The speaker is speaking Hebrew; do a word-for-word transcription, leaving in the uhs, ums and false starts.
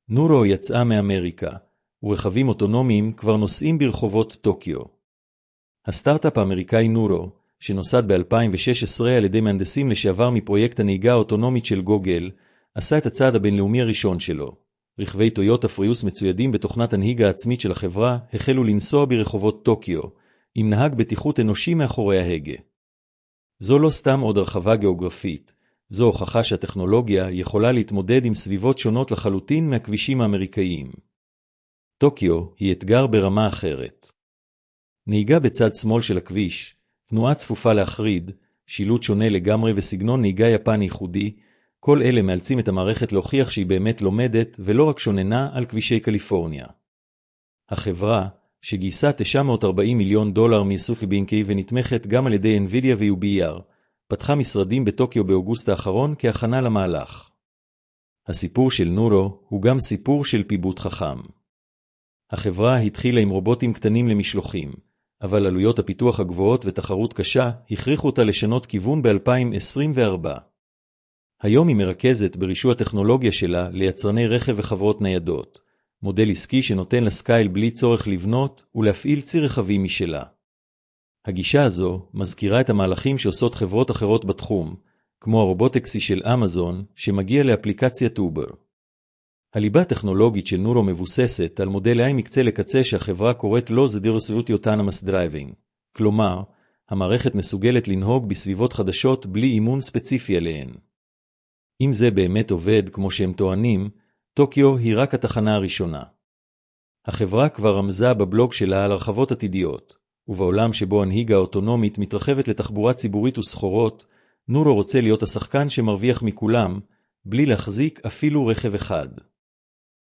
נורו יצאה מאמריקה, ורכבים אוטונומיים כבר נוסעים ברחובות טוקיו. הסטארט-אפ האמריקאי נורו, שנוסד ב-אלפיים ושש עשרה על ידי מהנדסים לשעבר מפרויקט הנהיגה האוטונומית של גוגל, עשה את הצעד הבינלאומי הראשון שלו. רכבי טויוטה פריוס מצוידים בתוכנת הנהיגה העצמית של החברה החלו לנסוע ברחובות טוקיו, עם נהג בטיחות אנושי מאחורי ההגה. זו לא סתם עוד הרחבה גיאוגרפית, זו הוכחה שהטכנולוגיה יכולה להתמודד עם סביבות שונות לחלוטין מהכבישים האמריקאיים. טוקיו היא אתגר ברמה אחרת. נהיגה בצד שמאל של הכביש, תנועה צפופה להחריד, שילוט שונה לגמרי וסגנון נהיגה יפני ייחודי, כל אלה מאלצים את המערכת להוכיח שהיא באמת לומדת ולא רק שוננה על כבישי קליפורניה. החברה, שגייסה תשע מאות וארבעים מיליון דולר מסופי בינקי ונתמכת גם על ידי NVIDIA ו-יו בי אר, פתחה משרדים בטוקיו באוגוסט האחרון כהכנה למהלך. הסיפור של נורו הוא גם סיפור של פיבוט חכם. החברה התחילה עם רובוטים קטנים למשלוחים, אבל עלויות הפיתוח הגבוהות ותחרות קשה הכריחו אותה לשנות כיוון ב-אלפיים עשרים וארבע. היום היא מרכזת ברישוי הטכנולוגיה שלה ליצרני רכב וחברות ניידות, מודל עסקי שנותן לסקייל בלי צורך לבנות ולהפעיל ציר רכבים משלה. הגישה הזו מזכירה את המהלכים שעושות חברות אחרות בתחום, כמו הרובוטקסי של אמזון שמגיע לאפליקציית אובר. הליבה הטכנולוגית של נורו מבוססת על מודל איי מקצה לקצה שהחברה קוראת לו Zero Autonomous Driving, כלומר, המערכת מסוגלת לנהוג בסביבות חדשות בלי אימון ספציפי עליהן. אם זה באמת עובד כמו שהם טוענים, טוקיו היא רק התחנה הראשונה. החברה כבר רמזה בבלוג שלה על הרחבות עתידיות, ובעולם שבו הנהיגה האוטונומית מתרחבת לתחבורה ציבורית וסחורות, נורו רוצה להיות השחקן שמרוויח מכולם, בלי להחזיק אפילו רכב אחד.